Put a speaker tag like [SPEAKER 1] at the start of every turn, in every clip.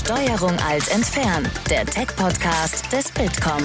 [SPEAKER 1] Steuerung Alt entfernen, der Tech-Podcast des Bitkom.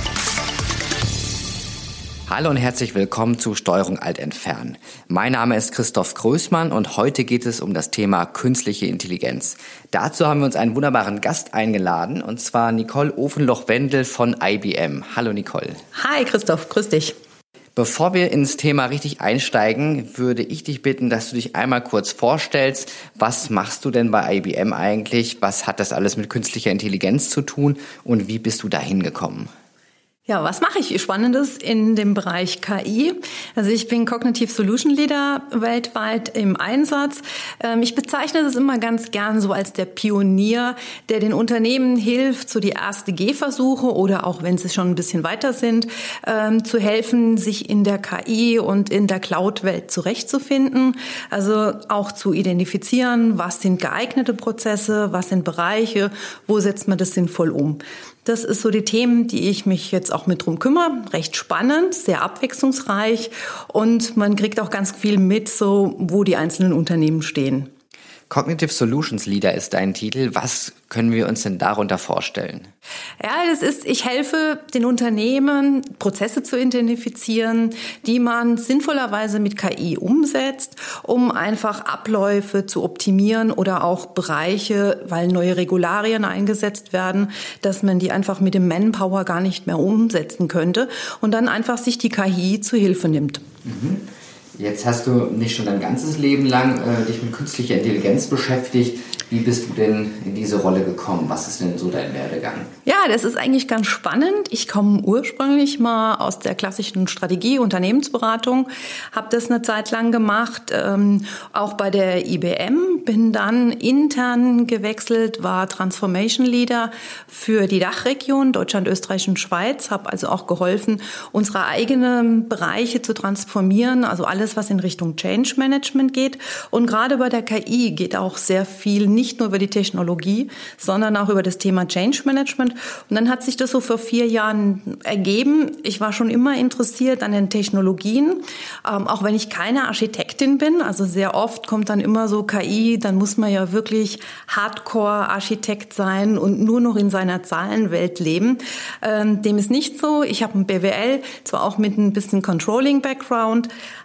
[SPEAKER 2] Hallo und herzlich willkommen zu Steuerung Alt entfernen. Mein Name ist Christoph Größmann und heute geht es um das Thema künstliche Intelligenz. Dazu haben wir uns einen wunderbaren Gast eingeladen, und zwar Nicole Ofenloch-Wendel von IBM. Hallo Nicole.
[SPEAKER 3] Hi Christoph, grüß dich.
[SPEAKER 2] Bevor wir ins Thema richtig einsteigen, würde ich dich bitten, dass du dich einmal kurz vorstellst. Was machst du denn bei IBM eigentlich? Was hat das alles mit künstlicher Intelligenz zu tun und wie bist du dahin gekommen?
[SPEAKER 3] Ja, was mache ich Spannendes in dem Bereich KI? Also ich bin Cognitive Solution Leader weltweit im Einsatz. Ich bezeichne das immer ganz gern so als der Pionier, der den Unternehmen hilft, so die erste Gehversuche oder auch wenn sie schon ein bisschen weiter sind, zu helfen, sich in der KI und in der Cloud-Welt zurechtzufinden. Also auch zu identifizieren, was sind geeignete Prozesse, was sind Bereiche, wo setzt man das sinnvoll um. Das ist so die Themen, die ich mich jetzt auch mit drum kümmere. Recht spannend, sehr abwechslungsreich und man kriegt auch ganz viel mit, so wo die einzelnen Unternehmen stehen.
[SPEAKER 2] Cognitive Solutions Leader ist dein Titel. Was können wir uns denn darunter vorstellen?
[SPEAKER 3] Ja, ich helfe den Unternehmen, Prozesse zu identifizieren, die man sinnvollerweise mit KI umsetzt, um einfach Abläufe zu optimieren oder auch Bereiche, weil neue Regularien eingesetzt werden, dass man die einfach mit dem Manpower gar nicht mehr umsetzen könnte und dann einfach sich die KI zu Hilfe nimmt.
[SPEAKER 2] Mhm. Jetzt hast du nicht schon dein ganzes Leben lang dich mit künstlicher Intelligenz beschäftigt. Wie bist du denn in diese Rolle gekommen? Was ist denn so dein Werdegang?
[SPEAKER 3] Ja, das ist eigentlich ganz spannend. Ich komme ursprünglich mal aus der klassischen Strategie, Unternehmensberatung, habe das eine Zeit lang gemacht, auch bei der IBM, bin dann intern gewechselt, war Transformation Leader für die Dachregion Deutschland, Österreich und Schweiz, habe also auch geholfen, unsere eigenen Bereiche zu transformieren, also alles, was in Richtung Change Management geht. Und gerade bei der KI geht auch sehr viel nicht nur über die Technologie, sondern auch über das Thema Change Management. Und dann hat sich das so vor 4 Jahren ergeben. Ich war schon immer interessiert an den Technologien, auch wenn ich keine Architektin bin. Also sehr oft kommt dann immer so KI, dann muss man ja wirklich Hardcore-Architekt sein und nur noch in seiner Zahlenwelt leben. Dem ist nicht so. Ich habe ein BWL, zwar auch mit ein bisschen Controlling-Background,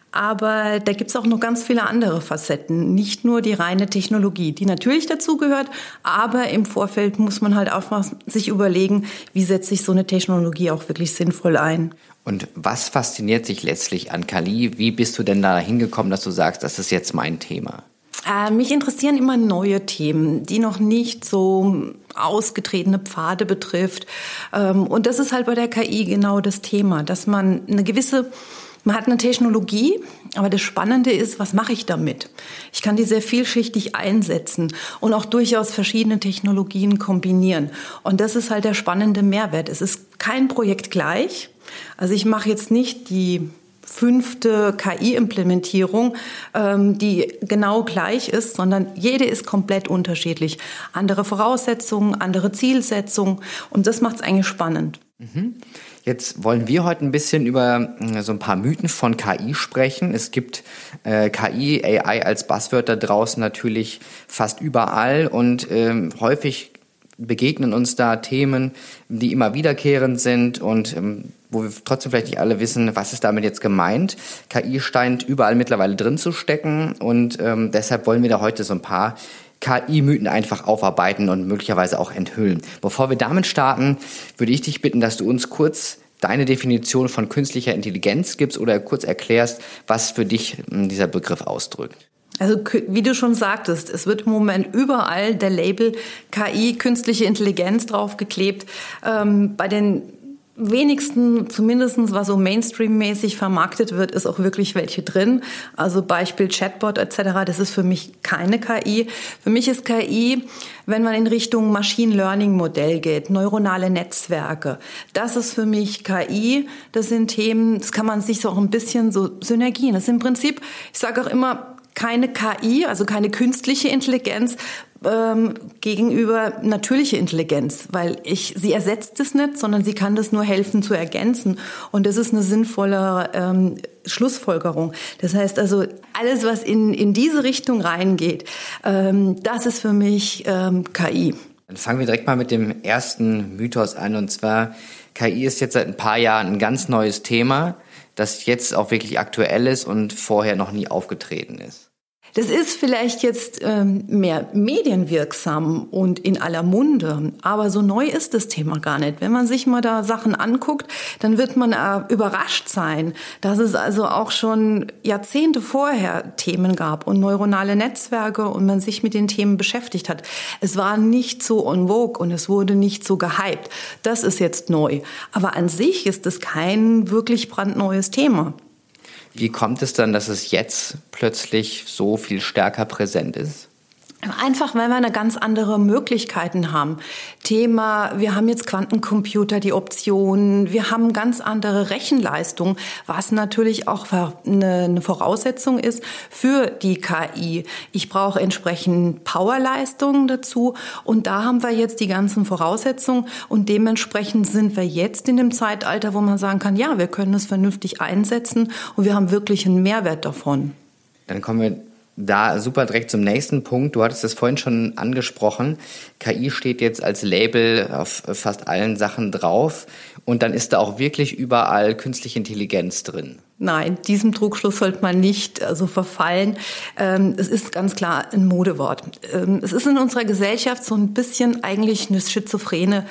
[SPEAKER 3] aber da gibt's auch noch ganz viele andere Facetten, nicht nur die reine Technologie, die natürlich dazugehört, aber im Vorfeld muss man halt auch mal sich überlegen, wie setze ich so eine Technologie auch wirklich sinnvoll ein.
[SPEAKER 2] Und was fasziniert dich letztlich an KI? Wie bist du denn da hingekommen, dass du sagst, das ist jetzt mein Thema?
[SPEAKER 3] Mich interessieren immer neue Themen, die noch nicht so ausgetretene Pfade betrifft. Und das ist halt bei der KI genau das Thema, dass man hat eine Technologie, aber das Spannende ist, was mache ich damit? Ich kann die sehr vielschichtig einsetzen und auch durchaus verschiedene Technologien kombinieren. Und das ist halt der spannende Mehrwert. Es ist kein Projekt gleich. Also ich mache jetzt nicht die 5. KI-Implementierung, die genau gleich ist, sondern jede ist komplett unterschiedlich. Andere Voraussetzungen, andere Zielsetzungen und das macht es eigentlich spannend.
[SPEAKER 2] Jetzt wollen wir heute ein bisschen über so ein paar Mythen von KI sprechen. Es gibt KI, AI als Buzzword da draußen natürlich fast überall und häufig begegnen uns da Themen, die immer wiederkehrend sind und wo wir trotzdem vielleicht nicht alle wissen, was ist damit jetzt gemeint. KI scheint überall mittlerweile drin zu stecken und deshalb wollen wir da heute so ein paar KI-Mythen einfach aufarbeiten und möglicherweise auch enthüllen. Bevor wir damit starten, würde ich dich bitten, dass du uns kurz deine Definition von künstlicher Intelligenz gibst oder kurz erklärst, was für dich dieser Begriff ausdrückt.
[SPEAKER 3] Also wie du schon sagtest, es wird im Moment überall der Label KI, künstliche Intelligenz draufgeklebt. Bei den wenigsten, zumindest was so Mainstream-mäßig vermarktet wird, ist auch wirklich welche drin. Also Beispiel Chatbot etc., das ist für mich keine KI. Für mich ist KI, wenn man in Richtung Machine Learning-Modell geht, neuronale Netzwerke. Das ist für mich KI. Das sind Themen, das kann man sich so auch ein bisschen so Synergien. Das ist im Prinzip, ich sage auch immer, keine KI, also keine künstliche Intelligenz, gegenüber natürliche Intelligenz, weil sie ersetzt es nicht, sondern sie kann das nur helfen zu ergänzen. Und das ist eine sinnvolle Schlussfolgerung. Das heißt also, alles, was in diese Richtung reingeht, das ist für mich KI.
[SPEAKER 2] Dann fangen wir direkt mal mit dem ersten Mythos an, und zwar, KI ist jetzt seit ein paar Jahren ein ganz neues Thema, das jetzt auch wirklich aktuell ist und vorher noch nie aufgetreten ist.
[SPEAKER 3] Das ist vielleicht jetzt mehr medienwirksam und in aller Munde, aber so neu ist das Thema gar nicht. Wenn man sich mal da Sachen anguckt, dann wird man überrascht sein, dass es also auch schon Jahrzehnte vorher Themen gab und neuronale Netzwerke und man sich mit den Themen beschäftigt hat. Es war nicht so en vogue und es wurde nicht so gehypt. Das ist jetzt neu. Aber an sich ist es kein wirklich brandneues Thema.
[SPEAKER 2] Wie kommt es dann, dass es jetzt plötzlich so viel stärker präsent ist?
[SPEAKER 3] Einfach, weil wir eine ganz andere Möglichkeiten haben. Thema, wir haben jetzt Quantencomputer, die Optionen, wir haben ganz andere Rechenleistung, was natürlich auch eine Voraussetzung ist für die KI. Ich brauche entsprechend Powerleistungen dazu und da haben wir jetzt die ganzen Voraussetzungen und dementsprechend sind wir jetzt in dem Zeitalter, wo man sagen kann, ja, wir können es vernünftig einsetzen und wir haben wirklich einen Mehrwert davon.
[SPEAKER 2] Dann kommen wir da super direkt zum nächsten Punkt. Du hattest es vorhin schon angesprochen. KI steht jetzt als Label auf fast allen Sachen drauf und dann ist da auch wirklich überall künstliche Intelligenz drin.
[SPEAKER 3] Nein, diesem Trugschluss sollte man nicht verfallen. Es ist ganz klar ein Modewort. Es ist in unserer Gesellschaft so ein bisschen eigentlich eine schizophrene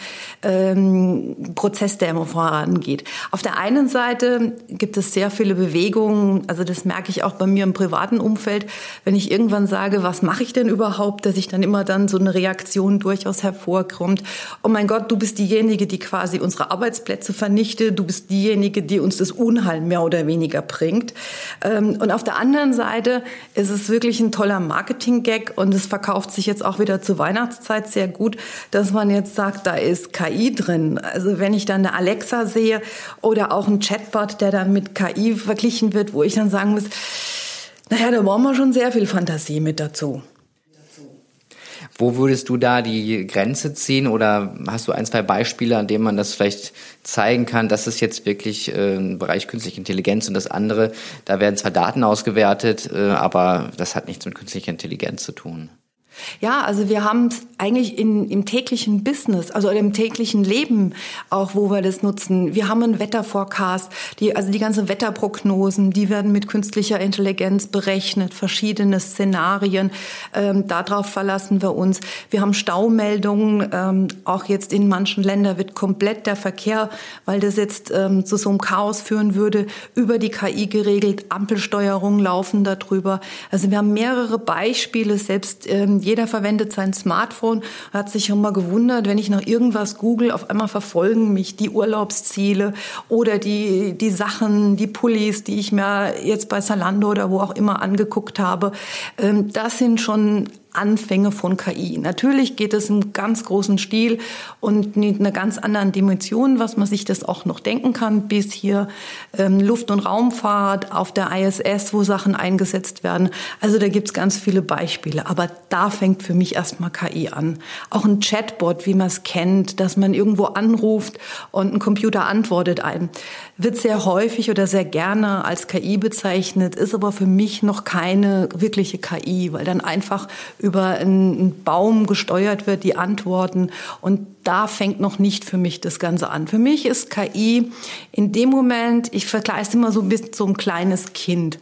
[SPEAKER 3] Prozess, der immer vorangeht. Auf der einen Seite gibt es sehr viele Bewegungen, also das merke ich auch bei mir im privaten Umfeld, wenn ich irgendwann sage, was mache ich denn überhaupt, dass ich dann immer dann so eine Reaktion durchaus hervorkommt. Oh mein Gott, du bist diejenige, die quasi unsere Arbeitsplätze vernichtet, du bist diejenige, die uns das Unheil mehr oder weniger bringt. Und auf der anderen Seite ist es wirklich ein toller Marketing-Gag und es verkauft sich jetzt auch wieder zur Weihnachtszeit sehr gut, dass man jetzt sagt, da ist KI drin. Also wenn ich dann eine Alexa sehe oder auch einen Chatbot, der dann mit KI verglichen wird, wo ich dann sagen muss, naja, da brauchen wir schon sehr viel Fantasie mit dazu.
[SPEAKER 2] Wo würdest du da die Grenze ziehen oder hast du ein, zwei Beispiele, an denen man das vielleicht zeigen kann, das ist jetzt wirklich im Bereich künstliche Intelligenz und das andere, da werden zwar Daten ausgewertet, aber das hat nichts mit künstlicher Intelligenz zu tun?
[SPEAKER 3] Ja, also wir haben es eigentlich im täglichen Business, also im täglichen Leben auch, wo wir das nutzen. Wir haben einen Wetterforecast, die ganzen Wetterprognosen, die werden mit künstlicher Intelligenz berechnet, verschiedene Szenarien, darauf verlassen wir uns. Wir haben Staumeldungen, auch jetzt in manchen Ländern wird komplett der Verkehr, weil das jetzt zu so einem Chaos führen würde, über die KI geregelt, Ampelsteuerungen laufen darüber. Also wir haben mehrere Beispiele, selbst jeder verwendet sein Smartphone, hat sich immer gewundert, wenn ich nach irgendwas google, auf einmal verfolgen mich die Urlaubsziele oder die Sachen, die Pullis, die ich mir jetzt bei Zalando oder wo auch immer angeguckt habe. Das sind schon Anfänge von KI. Natürlich geht es im ganz großen Stil und in einer ganz anderen Dimension, was man sich das auch noch denken kann, bis hier Luft- und Raumfahrt auf der ISS, wo Sachen eingesetzt werden. Also da gibt's ganz viele Beispiele. Aber da fängt für mich erstmal KI an. Auch ein Chatbot, wie man es kennt, dass man irgendwo anruft und ein Computer antwortet einem, wird sehr häufig oder sehr gerne als KI bezeichnet, ist aber für mich noch keine wirkliche KI, weil dann einfach über einen Baum gesteuert wird, die Antworten. Und da fängt noch nicht für mich das Ganze an. Für mich ist KI in dem Moment, ich vergleiche es immer so ein bisschen so ein kleines Kind.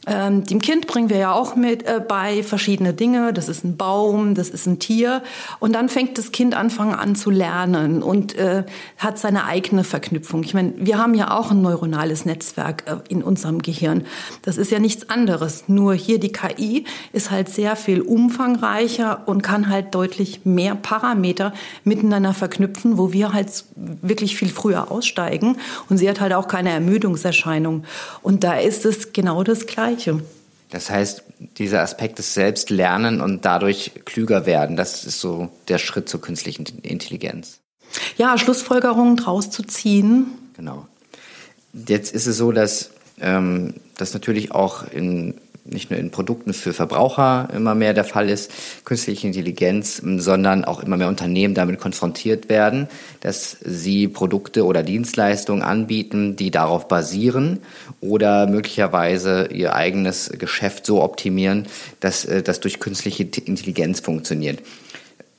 [SPEAKER 3] Dem Kind bringen wir ja auch mit bei verschiedene Dinge. Das ist ein Baum, das ist ein Tier. Und dann fängt das Kind an zu lernen und hat seine eigene Verknüpfung. Ich meine, wir haben ja auch ein neuronales Netzwerk in unserem Gehirn. Das ist ja nichts anderes. Nur hier die KI ist halt sehr viel umfangreicher und kann halt deutlich mehr Parameter miteinander verknüpfen, wo wir halt wirklich viel früher aussteigen. Und sie hat halt auch keine Ermüdungserscheinung. Und da ist es genau das Gleiche.
[SPEAKER 2] Das heißt, dieser Aspekt des Selbstlernen und dadurch klüger werden, das ist so der Schritt zur künstlichen Intelligenz.
[SPEAKER 3] Ja, Schlussfolgerungen draus zu ziehen.
[SPEAKER 2] Genau. Jetzt ist es so, dass das natürlich auch nicht nur in Produkten für Verbraucher immer mehr der Fall ist, künstliche Intelligenz, sondern auch immer mehr Unternehmen damit konfrontiert werden, dass sie Produkte oder Dienstleistungen anbieten, die darauf basieren oder möglicherweise ihr eigenes Geschäft so optimieren, dass das durch künstliche Intelligenz funktioniert.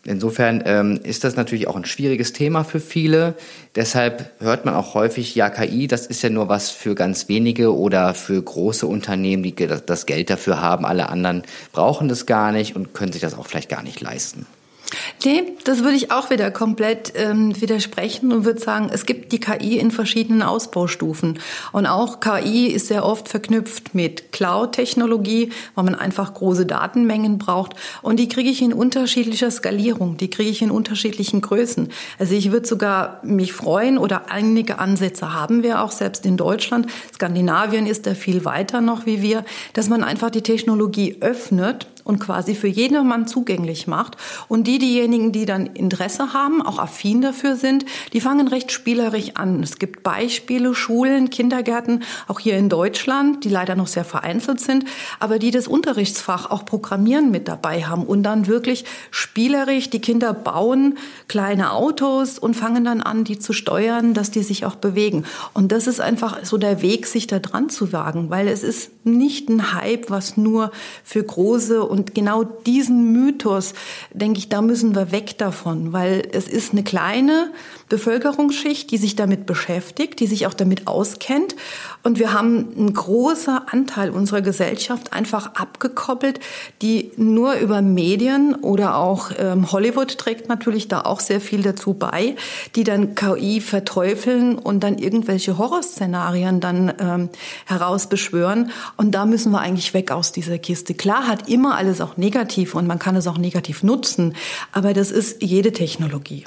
[SPEAKER 2] Insofern ist das natürlich auch ein schwieriges Thema für viele. Deshalb hört man auch häufig, ja, KI, das ist ja nur was für ganz wenige oder für große Unternehmen, die das Geld dafür haben. Alle anderen brauchen das gar nicht und können sich das auch vielleicht gar nicht leisten.
[SPEAKER 3] Nee, das würde ich auch wieder komplett widersprechen und würde sagen, es gibt die KI in verschiedenen Ausbaustufen. Und auch KI ist sehr oft verknüpft mit Cloud-Technologie, weil man einfach große Datenmengen braucht. Und die kriege ich in unterschiedlicher Skalierung, die kriege ich in unterschiedlichen Größen. Also ich würde sogar mich freuen, oder einige Ansätze haben wir auch selbst in Deutschland. Skandinavien ist da viel weiter noch wie wir, dass man einfach die Technologie öffnet und quasi für jedermann zugänglich macht. Und diejenigen, die dann Interesse haben, auch affin dafür sind, die fangen recht spielerisch an. Es gibt Beispiele, Schulen, Kindergärten, auch hier in Deutschland, die leider noch sehr vereinzelt sind, aber die das Unterrichtsfach auch Programmieren mit dabei haben und dann wirklich spielerisch, die Kinder bauen kleine Autos und fangen dann an, die zu steuern, dass die sich auch bewegen. Und das ist einfach so der Weg, sich da dran zu wagen, weil es ist nicht ein Hype, was nur für große, und genau diesen Mythos, denke ich, da müssen wir weg davon, weil es ist eine kleine Bevölkerungsschicht, die sich damit beschäftigt, die sich auch damit auskennt. Und wir haben einen großen Anteil unserer Gesellschaft einfach abgekoppelt, die nur über Medien oder auch Hollywood trägt natürlich da auch sehr viel dazu bei, die dann KI verteufeln und dann irgendwelche Horrorszenarien dann herausbeschwören. Und da müssen wir eigentlich weg aus dieser Kiste. Klar hat immer alles auch negativ und man kann es auch negativ nutzen, aber das ist jede Technologie.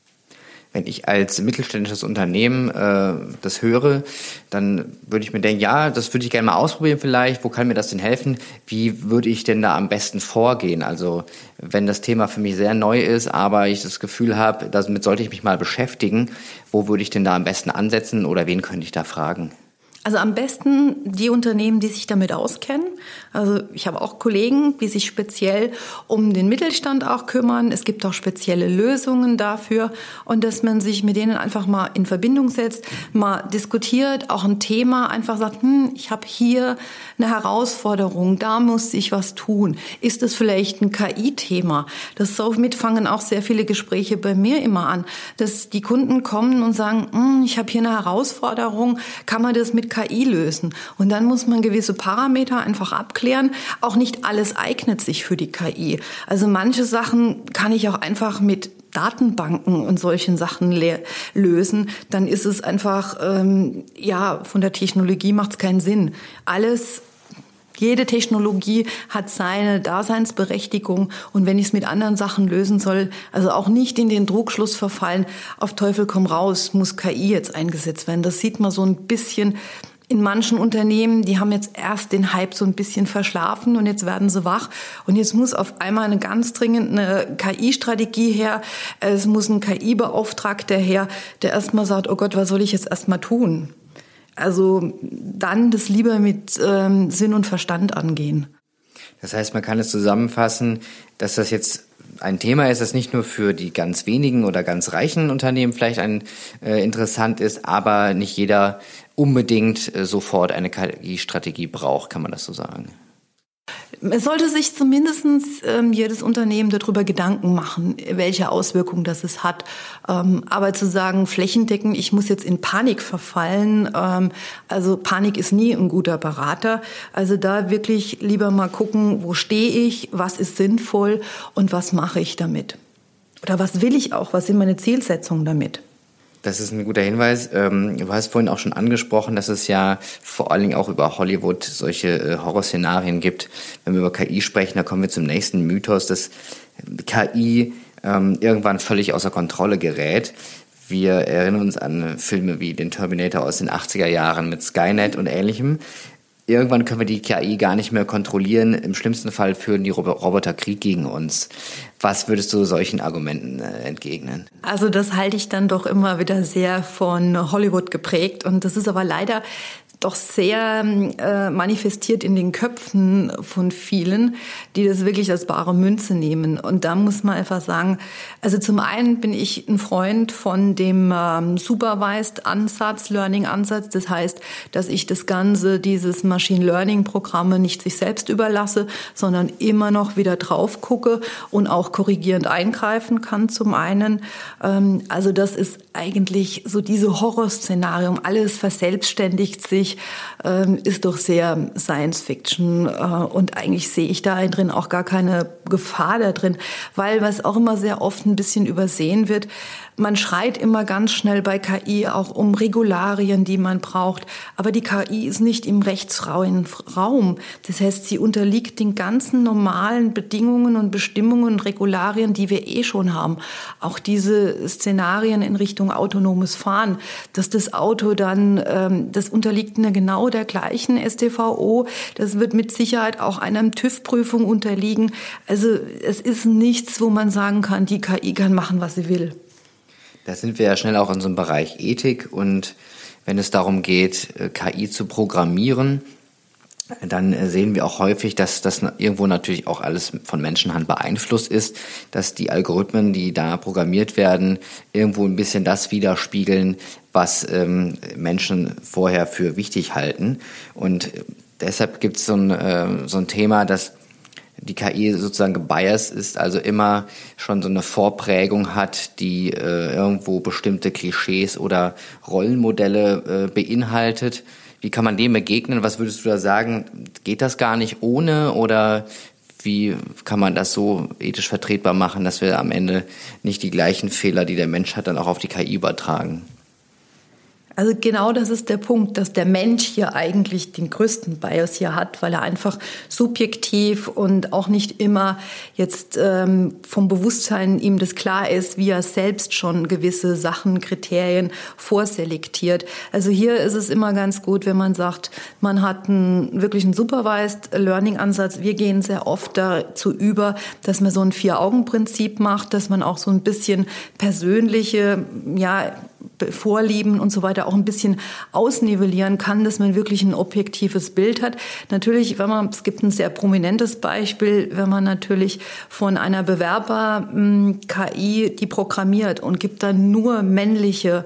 [SPEAKER 2] Wenn ich als mittelständisches Unternehmen das höre, dann würde ich mir denken, ja, das würde ich gerne mal ausprobieren vielleicht. Wo kann mir das denn helfen? Wie würde ich denn da am besten vorgehen? Also wenn das Thema für mich sehr neu ist, aber ich das Gefühl habe, damit sollte ich mich mal beschäftigen, wo würde ich denn da am besten ansetzen oder wen könnte ich da fragen?
[SPEAKER 3] Also am besten die Unternehmen, die sich damit auskennen. Also ich habe auch Kollegen, die sich speziell um den Mittelstand auch kümmern. Es gibt auch spezielle Lösungen dafür. Und dass man sich mit denen einfach mal in Verbindung setzt, mal diskutiert, auch ein Thema einfach sagt, ich habe hier eine Herausforderung, da muss ich was tun. Ist das vielleicht ein KI-Thema? Somit fangen auch sehr viele Gespräche bei mir immer an, dass die Kunden kommen und sagen, ich habe hier eine Herausforderung, kann man das mit KI lösen? Und dann muss man gewisse Parameter einfach abklären. Auch nicht alles eignet sich für die KI. Also manche Sachen kann ich auch einfach mit Datenbanken und solchen Sachen lösen, dann ist es einfach, von der Technologie macht es keinen Sinn. Jede Technologie hat seine Daseinsberechtigung und wenn ich es mit anderen Sachen lösen soll, also auch nicht in den Trugschluss verfallen, auf Teufel komm raus, muss KI jetzt eingesetzt werden. Das sieht man so ein bisschen in manchen Unternehmen, die haben jetzt erst den Hype so ein bisschen verschlafen und jetzt werden sie wach. Und jetzt muss auf einmal eine ganz dringende KI-Strategie her. Es muss ein KI-Beauftragter her, der erstmal sagt, oh Gott, was soll ich jetzt erstmal tun? Also dann das lieber mit Sinn und Verstand angehen.
[SPEAKER 2] Das heißt, man kann es zusammenfassen, dass das jetzt ein Thema ist, das nicht nur für die ganz wenigen oder ganz reichen Unternehmen vielleicht interessant ist, aber nicht jeder unbedingt sofort eine KI-Strategie braucht, kann man das so sagen?
[SPEAKER 3] Es sollte sich zumindest jedes Unternehmen darüber Gedanken machen, welche Auswirkungen das es hat. Aber zu sagen, flächendeckend, ich muss jetzt in Panik verfallen, also Panik ist nie ein guter Berater. Also da wirklich lieber mal gucken, wo stehe ich, was ist sinnvoll und was mache ich damit? Oder was will ich auch, was sind meine Zielsetzungen damit?
[SPEAKER 2] Das ist ein guter Hinweis. Du hast vorhin auch schon angesprochen, dass es ja vor allen Dingen auch über Hollywood solche Horrorszenarien gibt. Wenn wir über KI sprechen, da kommen wir zum nächsten Mythos, dass KI irgendwann völlig außer Kontrolle gerät. Wir erinnern uns an Filme wie den Terminator aus den 80er Jahren mit Skynet und Ähnlichem. Irgendwann können wir die KI gar nicht mehr kontrollieren. Im schlimmsten Fall führen die Roboter Krieg gegen uns. Was würdest du solchen Argumenten entgegnen?
[SPEAKER 3] Also das halte ich dann doch immer wieder sehr von Hollywood geprägt. Und das ist aber leider doch sehr manifestiert in den Köpfen von vielen, die das wirklich als bare Münze nehmen. Und da muss man einfach sagen, also zum einen bin ich ein Freund von dem Supervised Ansatz, Learning-Ansatz. Das heißt, dass ich das Ganze, dieses Machine Learning-Programme nicht sich selbst überlasse, sondern immer noch wieder drauf gucke und auch korrigierend eingreifen kann zum einen. Also das ist eigentlich so diese Horrorszenarium, alles verselbstständigt sich, ist doch sehr Science-Fiction und eigentlich sehe ich da drin auch gar keine Gefahr da drin, weil was auch immer sehr oft ein bisschen übersehen wird, man schreit immer ganz schnell bei KI auch um Regularien, die man braucht. Aber die KI ist nicht im rechtsfreien Raum. Das heißt, sie unterliegt den ganzen normalen Bedingungen und Bestimmungen und Regularien, die wir schon haben. Auch diese Szenarien in Richtung autonomes Fahren, dass das Auto dann, das unterliegt genau der gleichen StVO. Das wird mit Sicherheit auch einer TÜV-Prüfung unterliegen. Also es ist nichts, wo man sagen kann, die KI kann machen, was sie will.
[SPEAKER 2] Da sind wir ja schnell auch in so einem Bereich Ethik und wenn es darum geht, KI zu programmieren, dann sehen wir auch häufig, dass das irgendwo natürlich auch alles von Menschenhand beeinflusst ist, dass die Algorithmen, die da programmiert werden, irgendwo ein bisschen das widerspiegeln, was Menschen vorher für wichtig halten. Und deshalb gibt es so ein Thema, dass die KI sozusagen gebiased ist, also immer schon so eine Vorprägung hat, die irgendwo bestimmte Klischees oder Rollenmodelle beinhaltet. Wie kann man dem begegnen? Was würdest du da sagen? Geht das gar nicht ohne oder wie kann man das so ethisch vertretbar machen, dass wir am Ende nicht die gleichen Fehler, die der Mensch hat, dann auch auf die KI übertragen?
[SPEAKER 3] Also genau das ist der Punkt, dass der Mensch hier eigentlich den größten Bias hier hat, weil er einfach subjektiv und auch nicht immer jetzt vom Bewusstsein ihm das klar ist, wie er selbst schon gewisse Sachen, Kriterien vorselektiert. Also hier ist es immer ganz gut, wenn man sagt, man hat wirklich einen Supervised Learning Ansatz. Wir gehen sehr oft dazu über, dass man so ein 4-Augen-Prinzip macht, dass man auch so ein bisschen persönliche, Vorlieben und so weiter auch ein bisschen ausnivellieren kann, dass man wirklich ein objektives Bild hat. Natürlich, es gibt ein sehr prominentes Beispiel, wenn man natürlich von einer Bewerber-KI die programmiert und gibt dann nur männliche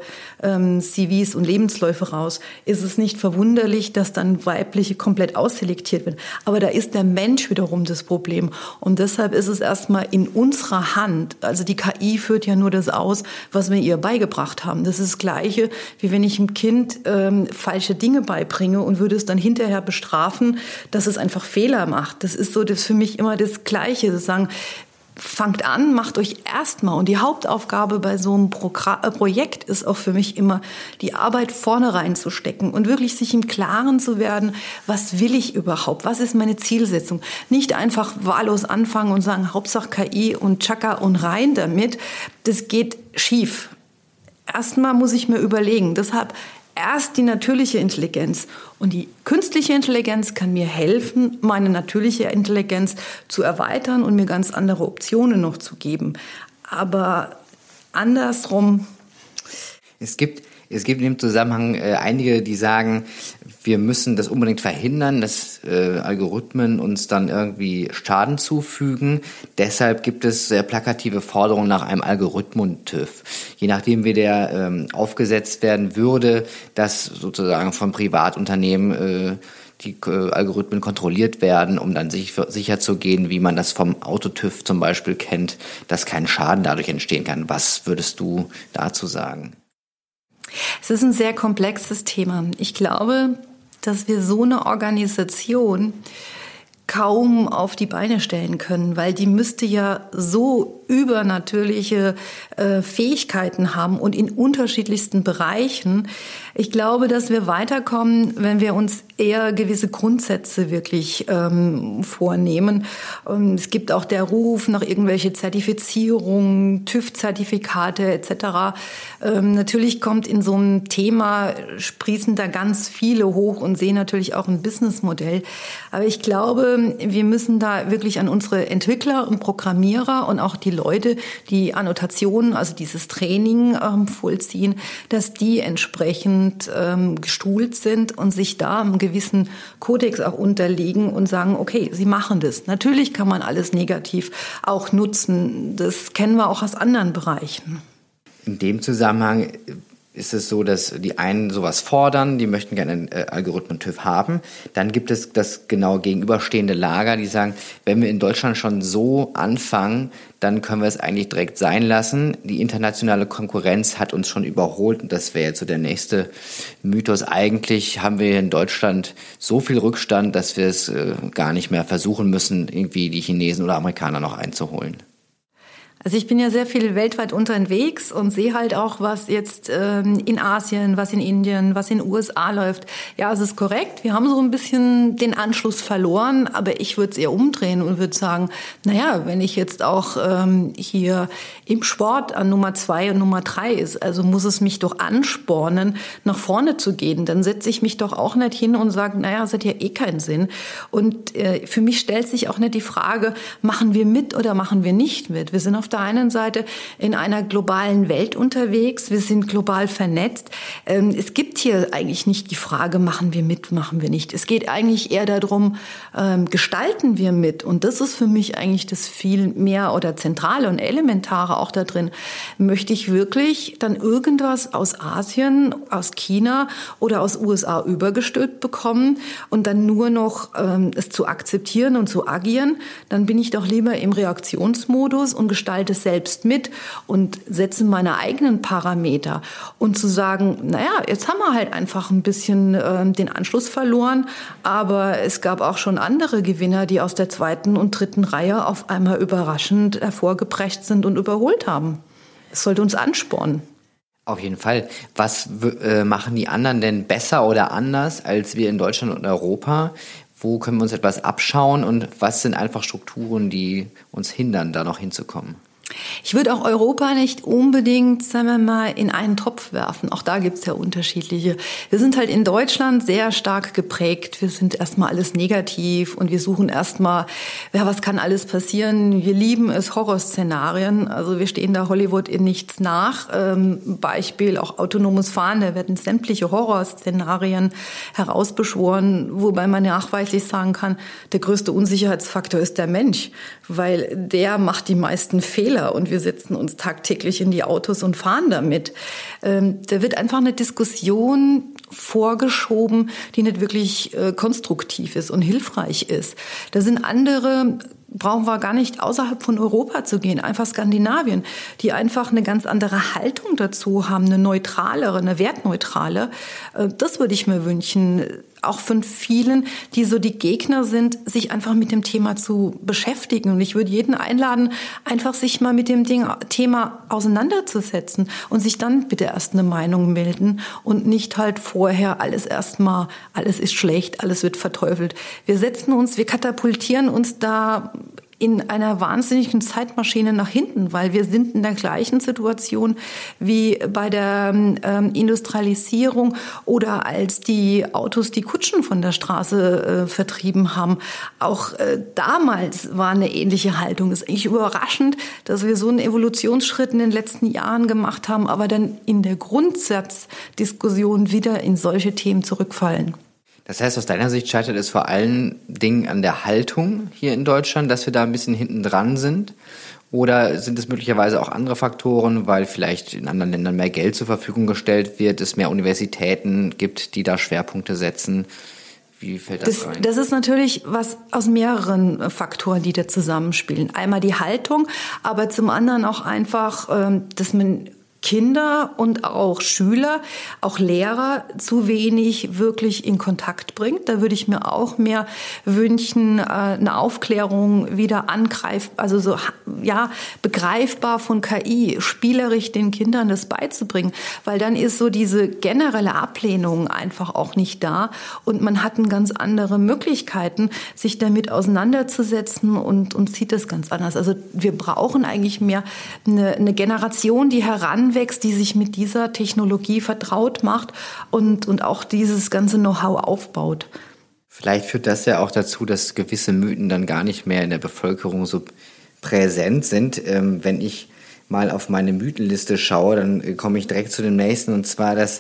[SPEAKER 3] CVs und Lebensläufe raus, ist es nicht verwunderlich, dass dann weibliche komplett ausselektiert werden. Aber da ist der Mensch wiederum das Problem. Und deshalb ist es erstmal in unserer Hand. Also die KI führt ja nur das aus, was wir ihr beigebracht haben. Das ist das Gleiche, wie wenn ich einem Kind falsche Dinge beibringe und würde es dann hinterher bestrafen, dass es einfach Fehler macht. Das ist für mich immer das Gleiche. Das sagen, fangt an, macht euch erstmal. Und die Hauptaufgabe bei so einem Projekt ist auch für mich immer, die Arbeit vorne reinzustecken und wirklich sich im Klaren zu werden, was will ich überhaupt? Was ist meine Zielsetzung? Nicht einfach wahllos anfangen und sagen, Hauptsache KI und Tschakka und rein damit. Das geht schief. Erstmal muss ich mir überlegen. Deshalb erst die natürliche Intelligenz. Und die künstliche Intelligenz kann mir helfen, meine natürliche Intelligenz zu erweitern und mir ganz andere Optionen noch zu geben. Aber andersrum.
[SPEAKER 2] Es gibt in dem Zusammenhang einige, die sagen, wir müssen das unbedingt verhindern, dass Algorithmen uns dann irgendwie Schaden zufügen. Deshalb gibt es sehr plakative Forderungen nach einem Algorithmus-TÜV. Je nachdem, wie der aufgesetzt werden würde, dass sozusagen von Privatunternehmen die Algorithmen kontrolliert werden, um dann sicher zu gehen, wie man das vom Autotüv zum Beispiel kennt, dass kein Schaden dadurch entstehen kann. Was würdest du dazu sagen?
[SPEAKER 3] Es ist ein sehr komplexes Thema. Ich glaube, dass wir so eine Organisation kaum auf die Beine stellen können, weil die müsste ja so übernatürliche Fähigkeiten haben und in unterschiedlichsten Bereichen. Ich glaube, dass wir weiterkommen, wenn wir uns eher gewisse Grundsätze wirklich vornehmen. Es gibt auch der Ruf nach irgendwelche Zertifizierungen, TÜV-Zertifikate etc. Natürlich kommt in so einem Thema, sprießen da ganz viele hoch und sehen natürlich auch ein Businessmodell. Aber ich glaube, wir müssen da wirklich an unsere Entwickler und Programmierer und auch die Leute, die Annotationen, also dieses Training vollziehen, dass die entsprechend geschult sind und sich da einem gewissen Kodex auch unterliegen und sagen, okay, sie machen das. Natürlich kann man alles negativ auch nutzen. Das kennen wir auch aus anderen Bereichen.
[SPEAKER 2] In dem Zusammenhang ist es so, dass die einen sowas fordern, die möchten gerne einen Algorithmen-TÜV haben. Dann gibt es das genau gegenüberstehende Lager, die sagen, wenn wir in Deutschland schon so anfangen, dann können wir es eigentlich direkt sein lassen. Die internationale Konkurrenz hat uns schon überholt und das wäre jetzt so der nächste Mythos. Eigentlich haben wir in Deutschland so viel Rückstand, dass wir es gar nicht mehr versuchen müssen, irgendwie die Chinesen oder Amerikaner noch einzuholen.
[SPEAKER 3] Also ich bin ja sehr viel weltweit unterwegs und sehe halt auch, was jetzt in Asien, was in Indien, was in den USA läuft. Ja, es ist korrekt. Wir haben so ein bisschen den Anschluss verloren, aber ich würde es eher umdrehen und würde sagen, naja, wenn ich jetzt auch hier im Sport an Nummer 2 und Nummer 3 ist, also muss es mich doch anspornen, nach vorne zu gehen. Dann setze ich mich doch auch nicht hin und sage, naja, das hat ja eh keinen Sinn. Und für mich stellt sich auch nicht die Frage, machen wir mit oder machen wir nicht mit? Wir sind auf der einen Seite in einer globalen Welt unterwegs, wir sind global vernetzt. Es gibt hier eigentlich nicht die Frage, machen wir mit, machen wir nicht. Es geht eigentlich eher darum, gestalten wir mit. Und das ist für mich eigentlich das viel mehr oder Zentrale und Elementare auch da drin. Möchte ich wirklich dann irgendwas aus Asien, aus China oder aus USA übergestülpt bekommen und dann nur noch es zu akzeptieren und zu agieren, dann bin ich doch lieber im Reaktionsmodus und gestalte es selbst mit und setze meine eigenen Parameter. Und zu sagen, naja, jetzt haben wir halt einfach ein bisschen den Anschluss verloren, aber es gab auch schon andere Gewinner, die aus der 2. und 3. Reihe auf einmal überraschend hervorgeprescht sind und überholt haben. Es sollte uns anspornen.
[SPEAKER 2] Auf jeden Fall. Was machen die anderen denn besser oder anders als wir in Deutschland und Europa? Wo können wir uns etwas abschauen und was sind einfach Strukturen, die uns hindern, da noch hinzukommen?
[SPEAKER 3] Ich würde auch Europa nicht unbedingt, sagen wir mal, in einen Topf werfen. Auch da gibt's ja unterschiedliche. Wir sind halt in Deutschland sehr stark geprägt. Wir sind erstmal alles negativ und wir suchen erstmal, ja, was kann alles passieren? Wir lieben es, Horrorszenarien. Also wir stehen da Hollywood in nichts nach. Beispiel auch autonomes Fahren, da werden sämtliche Horrorszenarien herausbeschworen, wobei man nachweislich sagen kann, der größte Unsicherheitsfaktor ist der Mensch, weil der macht die meisten Fehler. Und wir setzen uns tagtäglich in die Autos und fahren damit. Da wird einfach eine Diskussion vorgeschoben, die nicht wirklich konstruktiv ist und hilfreich ist. Da sind andere, brauchen wir gar nicht außerhalb von Europa zu gehen, einfach Skandinavien, die einfach eine ganz andere Haltung dazu haben, eine neutralere, eine wertneutrale. Das würde ich mir wünschen, auch von vielen, die so die Gegner sind, sich einfach mit dem Thema zu beschäftigen. Und ich würde jeden einladen, einfach sich mal mit dem Thema auseinanderzusetzen und sich dann bitte erst eine Meinung melden und nicht halt vorher alles ist schlecht, alles wird verteufelt. Wir katapultieren uns da in einer wahnsinnigen Zeitmaschine nach hinten, weil wir sind in der gleichen Situation wie bei der Industrialisierung oder als die Autos die Kutschen von der Straße vertrieben haben. Auch damals war eine ähnliche Haltung. Es ist eigentlich überraschend, dass wir so einen Evolutionsschritt in den letzten Jahren gemacht haben, aber dann in der Grundsatzdiskussion wieder in solche Themen zurückfallen.
[SPEAKER 2] Das heißt, aus deiner Sicht scheitert es vor allen Dingen an der Haltung hier in Deutschland, dass wir da ein bisschen hinten dran sind? Oder sind es möglicherweise auch andere Faktoren, weil vielleicht in anderen Ländern mehr Geld zur Verfügung gestellt wird, es mehr Universitäten gibt, die da Schwerpunkte setzen? Wie fällt das rein?
[SPEAKER 3] Das ist natürlich was aus mehreren Faktoren, die da zusammenspielen. Einmal die Haltung, aber zum anderen auch einfach, dass man Kinder und auch Schüler, auch Lehrer zu wenig wirklich in Kontakt bringt. Da würde ich mir auch mehr wünschen, eine Aufklärung wieder begreifbar von KI, spielerisch den Kindern das beizubringen, weil dann ist so diese generelle Ablehnung einfach auch nicht da und man hat ganz andere Möglichkeiten, sich damit auseinanderzusetzen und sieht das ganz anders. Also wir brauchen eigentlich mehr eine Generation, die heranwächst, die sich mit dieser Technologie vertraut macht und auch dieses ganze Know-how aufbaut.
[SPEAKER 2] Vielleicht führt das ja auch dazu, dass gewisse Mythen dann gar nicht mehr in der Bevölkerung so präsent sind. Wenn ich mal auf meine Mythenliste schaue, dann komme ich direkt zu dem nächsten, und zwar, dass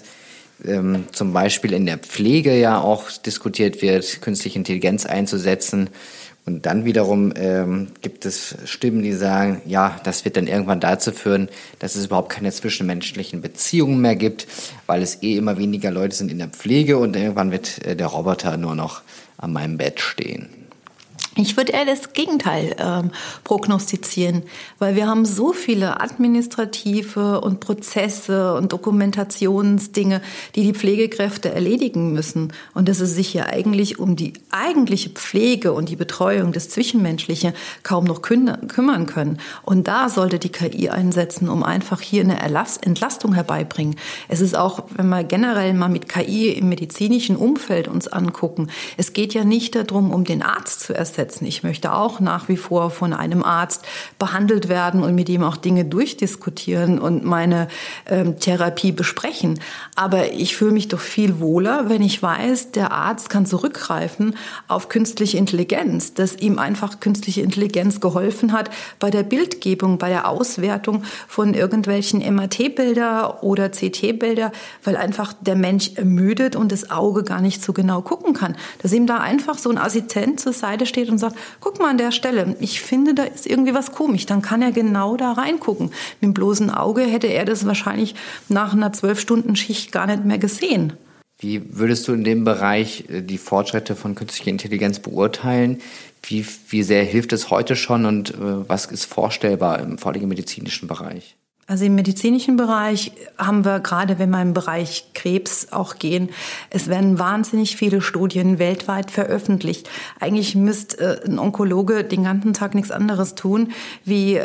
[SPEAKER 2] zum Beispiel in der Pflege ja auch diskutiert wird, künstliche Intelligenz einzusetzen. Und dann wiederum gibt es Stimmen, die sagen, ja, das wird dann irgendwann dazu führen, dass es überhaupt keine zwischenmenschlichen Beziehungen mehr gibt, weil es immer weniger Leute sind in der Pflege und irgendwann wird der Roboter nur noch an meinem Bett stehen.
[SPEAKER 3] Ich würde eher das Gegenteil prognostizieren, weil wir haben so viele administrative und Prozesse und Dokumentationsdinge, die Pflegekräfte erledigen müssen. Und dass sie sich ja eigentlich um die eigentliche Pflege und die Betreuung des Zwischenmenschlichen kaum noch kümmern können. Und da sollte die KI einsetzen, um einfach hier eine Entlastung herbeibringen. Es ist auch, wenn wir generell mal mit KI im medizinischen Umfeld uns angucken, es geht ja nicht darum, um den Arzt zu ersetzen. Ich möchte auch nach wie vor von einem Arzt behandelt werden und mit ihm auch Dinge durchdiskutieren und meine Therapie besprechen. Aber ich fühle mich doch viel wohler, wenn ich weiß, der Arzt kann zurückgreifen auf künstliche Intelligenz, dass ihm einfach künstliche Intelligenz geholfen hat bei der Bildgebung, bei der Auswertung von irgendwelchen MRT-Bilder oder CT-Bilder, weil einfach der Mensch ermüdet und das Auge gar nicht so genau gucken kann. Dass ihm da einfach so ein Assistent zur Seite steht und sagt, guck mal an der Stelle, ich finde, da ist irgendwie was komisch. Dann kann er genau da reingucken. Mit dem bloßen Auge hätte er das wahrscheinlich nach einer 12-Stunden-Schicht gar nicht mehr gesehen.
[SPEAKER 2] Wie würdest du in dem Bereich die Fortschritte von künstlicher Intelligenz beurteilen? Wie sehr hilft es heute schon und was ist vorstellbar im vorliegenden medizinischen Bereich?
[SPEAKER 3] Also im medizinischen Bereich haben wir, gerade wenn wir im Bereich Krebs auch gehen, es werden wahnsinnig viele Studien weltweit veröffentlicht. Eigentlich müsste ein Onkologe den ganzen Tag nichts anderes tun, wie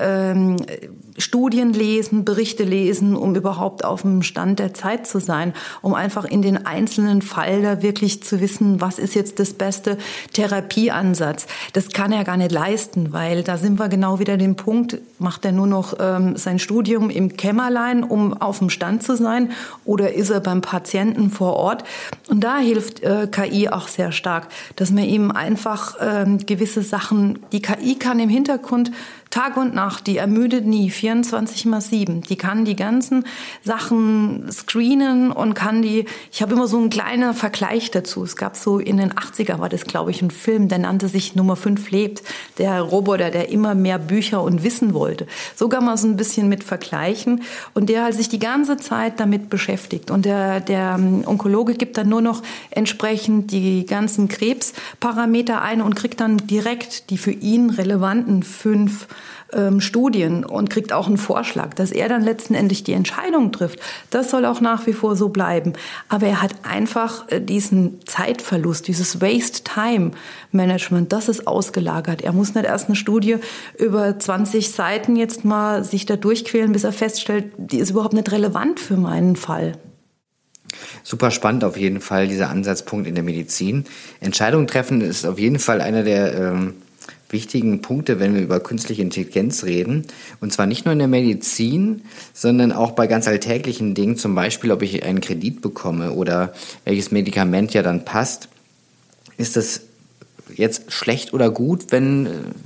[SPEAKER 3] Studien lesen, Berichte lesen, um überhaupt auf dem Stand der Zeit zu sein, um einfach in den einzelnen Fall da wirklich zu wissen, was ist jetzt das beste Therapieansatz. Das kann er gar nicht leisten, weil da sind wir genau wieder den Punkt, macht er nur noch sein Studium im Kämmerlein, um auf dem Stand zu sein, oder ist er beim Patienten vor Ort? Und da hilft KI auch sehr stark, dass man eben einfach gewisse Sachen, die KI kann im Hintergrund Tag und Nacht, die ermüdet nie, 24/7. Die kann die ganzen Sachen screenen und ich habe immer so einen kleinen Vergleich dazu. Es gab so in den 80er war das, glaube ich, ein Film, der nannte sich Nummer 5 lebt. Der Roboter, der immer mehr Bücher und Wissen wollte. So kann man so ein bisschen mit vergleichen. Und der halt sich die ganze Zeit damit beschäftigt. Und der Onkologe gibt dann nur noch entsprechend die ganzen Krebsparameter ein und kriegt dann direkt die für ihn relevanten 5 Studien und kriegt auch einen Vorschlag, dass er dann letztendlich die Entscheidung trifft. Das soll auch nach wie vor so bleiben. Aber er hat einfach diesen Zeitverlust, dieses Waste-Time-Management, das ist ausgelagert. Er muss nicht erst eine Studie über 20 Seiten jetzt mal sich da durchquälen, bis er feststellt, die ist überhaupt nicht relevant für meinen Fall.
[SPEAKER 2] Super spannend auf jeden Fall, dieser Ansatzpunkt in der Medizin. Entscheidungen treffen ist auf jeden Fall einer der wichtigen Punkte, wenn wir über künstliche Intelligenz reden. Und zwar nicht nur in der Medizin, sondern auch bei ganz alltäglichen Dingen, zum Beispiel, ob ich einen Kredit bekomme oder welches Medikament ja dann passt. Ist das jetzt schlecht oder gut, wenn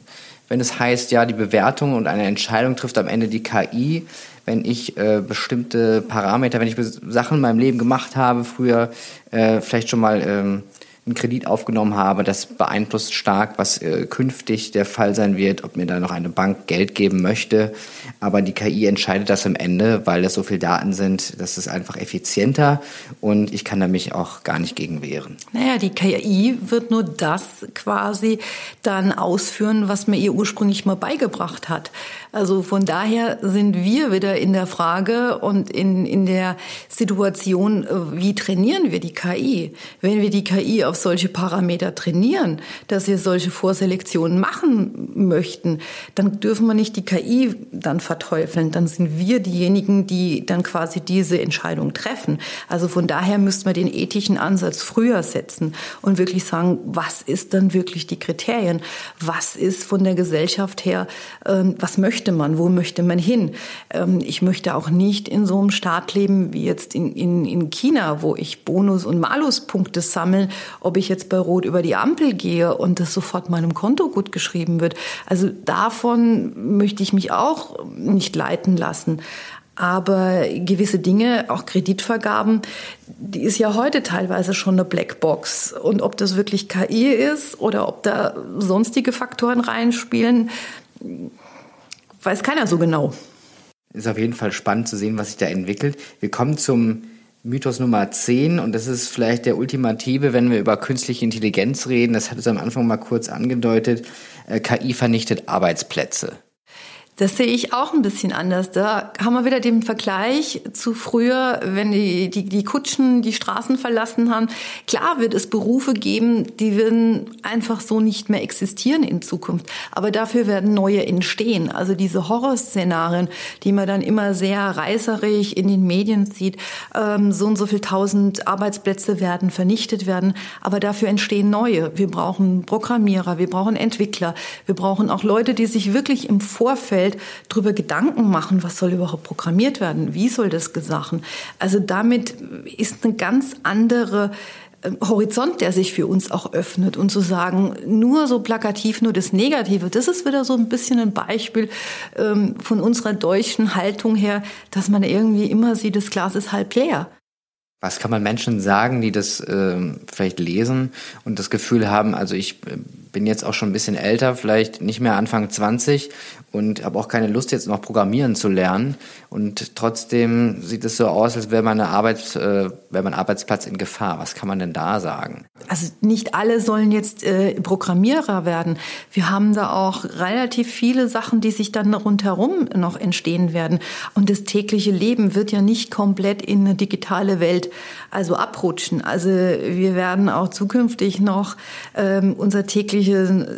[SPEAKER 2] es heißt, ja, die Bewertung und eine Entscheidung trifft am Ende die KI, wenn ich bestimmte Parameter, wenn ich Sachen in meinem Leben gemacht habe, früher vielleicht schon mal einen Kredit aufgenommen habe, das beeinflusst stark, was künftig der Fall sein wird, ob mir da noch eine Bank Geld geben möchte. Aber die KI entscheidet das am Ende, weil das so viele Daten sind, das ist einfach effizienter und ich kann da mich auch gar nicht gegen wehren.
[SPEAKER 3] Naja, die KI wird nur das quasi dann ausführen, was mir ihr ursprünglich mal beigebracht hat. Also von daher sind wir wieder in der Frage und in der Situation, wie trainieren wir die KI? Wenn wir die KI auf solche Parameter trainieren, dass wir solche Vorselektionen machen möchten, dann dürfen wir nicht die KI dann verteufeln. Dann sind wir diejenigen, die dann quasi diese Entscheidung treffen. Also von daher müssten wir den ethischen Ansatz früher setzen und wirklich sagen, was ist dann wirklich die Kriterien? Was ist von der Gesellschaft her, was möchte man, wo möchte man hin? Ich möchte auch nicht in so einem Staat leben wie jetzt in China, wo ich Bonus- und Maluspunkte sammle, ob ich jetzt bei Rot über die Ampel gehe und das sofort meinem Konto gut geschrieben wird. Also davon möchte ich mich auch nicht leiten lassen. Aber gewisse Dinge, auch Kreditvergaben, die ist ja heute teilweise schon eine Blackbox. Und ob das wirklich KI ist oder ob da sonstige Faktoren reinspielen, weiß keiner so genau.
[SPEAKER 2] Ist auf jeden Fall spannend zu sehen, was sich da entwickelt. Wir kommen zum Mythos Nummer 10 und das ist vielleicht der ultimative, wenn wir über künstliche Intelligenz reden. Das hat es am Anfang mal kurz angedeutet. KI vernichtet Arbeitsplätze.
[SPEAKER 3] Das sehe ich auch ein bisschen anders. Da haben wir wieder den Vergleich zu früher, wenn die Kutschen die Straßen verlassen haben. Klar wird es Berufe geben, die werden einfach so nicht mehr existieren in Zukunft. Aber dafür werden neue entstehen. Also diese Horrorszenarien, die man dann immer sehr reißerig in den Medien sieht, so und so viel 1000 Arbeitsplätze werden vernichtet werden. Aber dafür entstehen neue. Wir brauchen Programmierer, wir brauchen Entwickler, wir brauchen auch Leute, die sich wirklich im Vorfeld darüber Gedanken machen, was soll überhaupt programmiert werden, wie soll das gesagt. Also damit ist eine ganz andere Horizont, der sich für uns auch öffnet. Und zu sagen, nur so plakativ, nur das Negative, das ist wieder so ein bisschen ein Beispiel von unserer deutschen Haltung her, dass man irgendwie immer sieht, das Glas ist halb leer.
[SPEAKER 2] Was kann man Menschen sagen, die das vielleicht lesen und das Gefühl haben, also ich bin jetzt auch schon ein bisschen älter, vielleicht nicht mehr Anfang 20 und habe auch keine Lust jetzt noch programmieren zu lernen und trotzdem sieht es so aus, als wäre mein Arbeitsplatz in Gefahr. Was kann man denn da sagen?
[SPEAKER 3] Also nicht alle sollen jetzt Programmierer werden. Wir haben da auch relativ viele Sachen, die sich dann rundherum noch entstehen werden. Und das tägliche Leben wird ja nicht komplett in eine digitale Welt abrutschen. Also wir werden auch zukünftig noch unser tägliches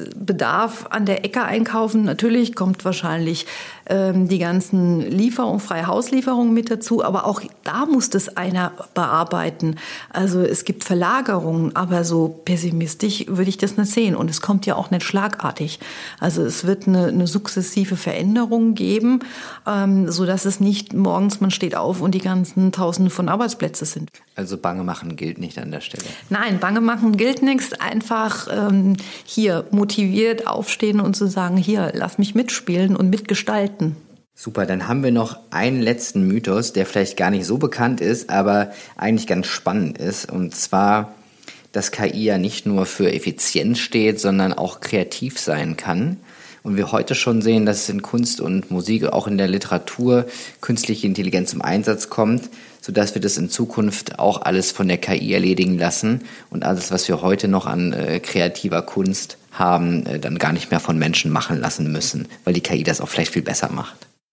[SPEAKER 3] Bedarf an der Ecke einkaufen. Natürlich kommt wahrscheinlich die ganzen freie Hauslieferungen mit dazu, aber auch da muss das einer bearbeiten. Also es gibt Verlagerungen, aber so pessimistisch würde ich das nicht sehen. Und es kommt ja auch nicht schlagartig. Also es wird eine sukzessive Veränderung geben, sodass es nicht morgens, man steht auf und die ganzen Tausende von Arbeitsplätzen sind.
[SPEAKER 2] Also Bange machen gilt nicht an der Stelle.
[SPEAKER 3] Nein, Bange machen gilt nichts. Einfach hier motiviert aufstehen und zu sagen, hier, lass mich mitspielen und mitgestalten.
[SPEAKER 2] Super, dann haben wir noch einen letzten Mythos, der vielleicht gar nicht so bekannt ist, aber eigentlich ganz spannend ist. Und zwar, dass KI ja nicht nur für Effizienz steht, sondern auch kreativ sein kann. Und wir heute schon sehen, dass es in Kunst und Musik, auch in der Literatur, künstliche Intelligenz zum Einsatz kommt, sodass wir das in Zukunft auch alles von der KI erledigen lassen und alles, was wir heute noch an kreativer Kunst haben, dann gar nicht mehr von Menschen machen lassen müssen, weil die KI das auch vielleicht viel besser macht.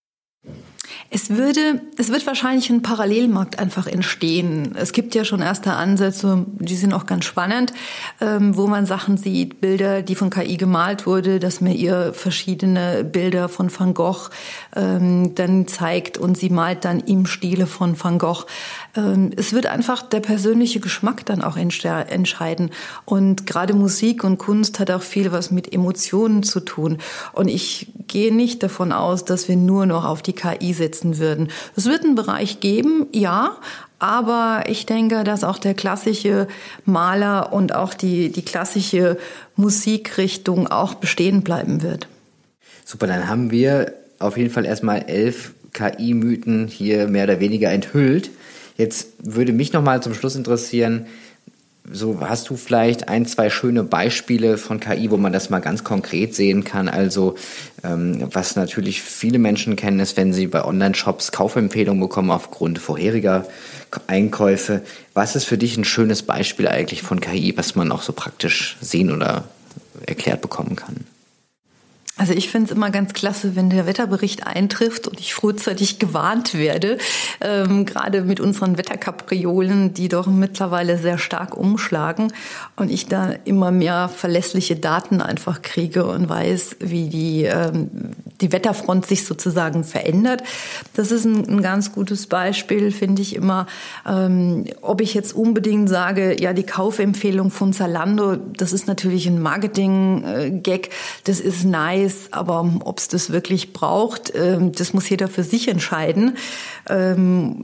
[SPEAKER 3] Es wird wahrscheinlich ein Parallelmarkt einfach entstehen. Es gibt ja schon erste Ansätze, die sind auch ganz spannend, wo man Sachen sieht, Bilder, die von KI gemalt wurde, dass man ihr verschiedene Bilder von Van Gogh dann zeigt und sie malt dann im Stile von Van Gogh. Es wird einfach der persönliche Geschmack dann auch entscheiden. Und gerade Musik und Kunst hat auch viel was mit Emotionen zu tun. Und ich gehe nicht davon aus, dass wir nur noch auf die KI setzen würden. Es wird einen Bereich geben, ja, aber ich denke, dass auch der klassische Maler und auch die klassische Musikrichtung auch bestehen bleiben wird.
[SPEAKER 2] Super, dann haben wir auf jeden Fall erstmal 11 KI-Mythen hier mehr oder weniger enthüllt. Jetzt würde mich noch mal zum Schluss interessieren, so hast du vielleicht 1, 2 schöne Beispiele von KI, wo man das mal ganz konkret sehen kann? Also was natürlich viele Menschen kennen, ist, wenn sie bei Online-Shops Kaufempfehlungen bekommen aufgrund vorheriger Einkäufe. Was ist für dich ein schönes Beispiel eigentlich von KI, was man auch so praktisch sehen oder erklärt bekommen kann?
[SPEAKER 3] Also ich finde es immer ganz klasse, wenn der Wetterbericht eintrifft und ich frühzeitig gewarnt werde, gerade mit unseren Wetterkapriolen, die doch mittlerweile sehr stark umschlagen und ich da immer mehr verlässliche Daten einfach kriege und weiß, wie die Wetterfront sich sozusagen verändert. Das ist ein ganz gutes Beispiel, finde ich immer. Ob ich jetzt unbedingt sage, ja, die Kaufempfehlung von Zalando, das ist natürlich ein Marketing-Gag, das ist nice, aber ob es das wirklich braucht, das muss jeder für sich entscheiden.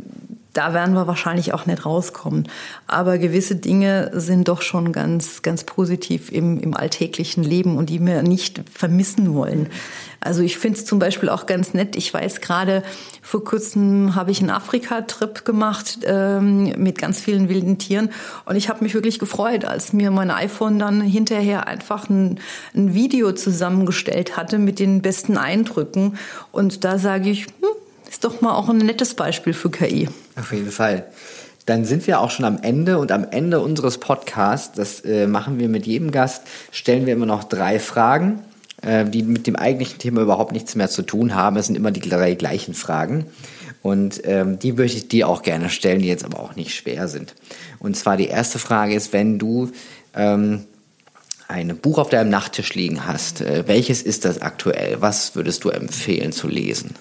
[SPEAKER 3] da werden wir wahrscheinlich auch nicht rauskommen. Aber gewisse Dinge sind doch schon ganz, ganz positiv im alltäglichen Leben und die wir nicht vermissen wollen. Also ich finde es zum Beispiel auch ganz nett. Ich weiß gerade, vor kurzem habe ich einen Afrika-Trip gemacht mit ganz vielen wilden Tieren. Und ich habe mich wirklich gefreut, als mir mein iPhone dann hinterher einfach ein Video zusammengestellt hatte mit den besten Eindrücken. Und da sage ich, ist doch mal auch ein nettes Beispiel für KI.
[SPEAKER 2] Auf jeden Fall. Dann sind wir auch schon am Ende und am Ende unseres Podcasts, das machen wir mit jedem Gast, stellen wir immer noch 3 Fragen, die mit dem eigentlichen Thema überhaupt nichts mehr zu tun haben. Es sind immer die 3 gleichen Fragen und die möchte ich dir auch gerne stellen, die jetzt aber auch nicht schwer sind. Und zwar die erste Frage ist, wenn du ein Buch auf deinem Nachttisch liegen hast, welches ist das aktuell? Was würdest du empfehlen zu lesen?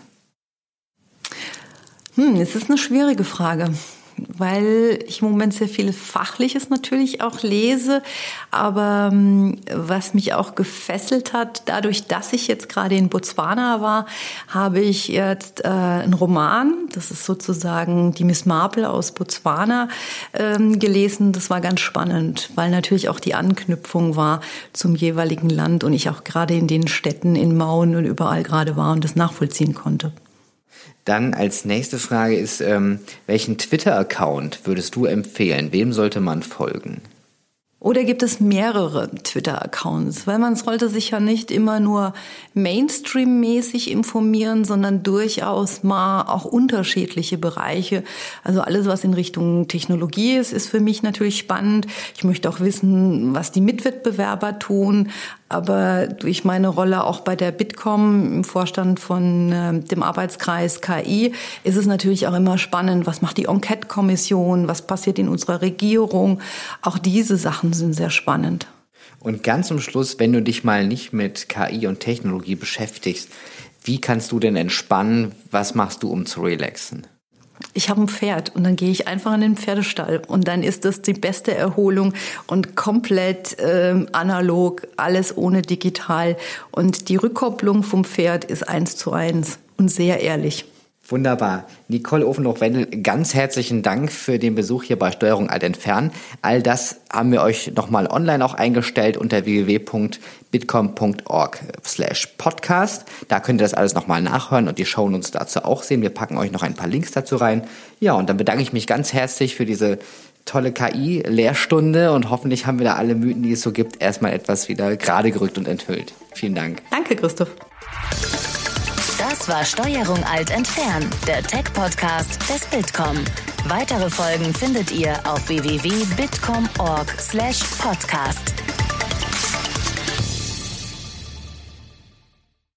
[SPEAKER 3] Es ist eine schwierige Frage, weil ich im Moment sehr viel Fachliches natürlich auch lese. Aber was mich auch gefesselt hat, dadurch, dass ich jetzt gerade in Botswana war, habe ich jetzt einen Roman, das ist sozusagen die Miss Marple aus Botswana, gelesen. Das war ganz spannend, weil natürlich auch die Anknüpfung war zum jeweiligen Land und ich auch gerade in den Städten, in Mauen und überall gerade war und das nachvollziehen konnte.
[SPEAKER 2] Dann als nächste Frage ist, welchen Twitter-Account würdest du empfehlen? Wem sollte man folgen?
[SPEAKER 3] Oder gibt es mehrere Twitter-Accounts? Weil man sollte sich ja nicht immer nur Mainstream-mäßig informieren, sondern durchaus mal auch unterschiedliche Bereiche. Also alles, was in Richtung Technologie ist für mich natürlich spannend. Ich möchte auch wissen, was die Mitwettbewerber tun. Aber durch meine Rolle auch bei der Bitkom im Vorstand von dem Arbeitskreis KI ist es natürlich auch immer spannend, was macht die Enquete-Kommission, was passiert in unserer Regierung. Auch diese Sachen sind sehr spannend.
[SPEAKER 2] Und ganz zum Schluss, wenn du dich mal nicht mit KI und Technologie beschäftigst, wie kannst du denn entspannen? Was machst du, um zu relaxen?
[SPEAKER 3] Ich habe ein Pferd und dann gehe ich einfach in den Pferdestall und dann ist das die beste Erholung und komplett analog, alles ohne digital. Und die Rückkopplung vom Pferd ist 1:1 und sehr ehrlich.
[SPEAKER 2] Wunderbar. Nicole Ofenhoch-Wendel, ganz herzlichen Dank für den Besuch hier bei Steuerung Alt Entfernen. All das haben wir euch nochmal online auch eingestellt unter www.bitkom.org/podcast. Da könnt ihr das alles nochmal nachhören und die Shownotes dazu auch sehen. Wir packen euch noch ein paar Links dazu rein. Ja, und dann bedanke ich mich ganz herzlich für diese tolle KI-Lehrstunde und hoffentlich haben wir da alle Mythen, die es so gibt, erstmal etwas wieder gerade gerückt und enthüllt. Vielen Dank.
[SPEAKER 3] Danke, Christoph.
[SPEAKER 1] Das war Steuerung Alt Entfernen, der Tech-Podcast des Bitkom. Weitere Folgen findet ihr auf www.bitkom.org/podcast.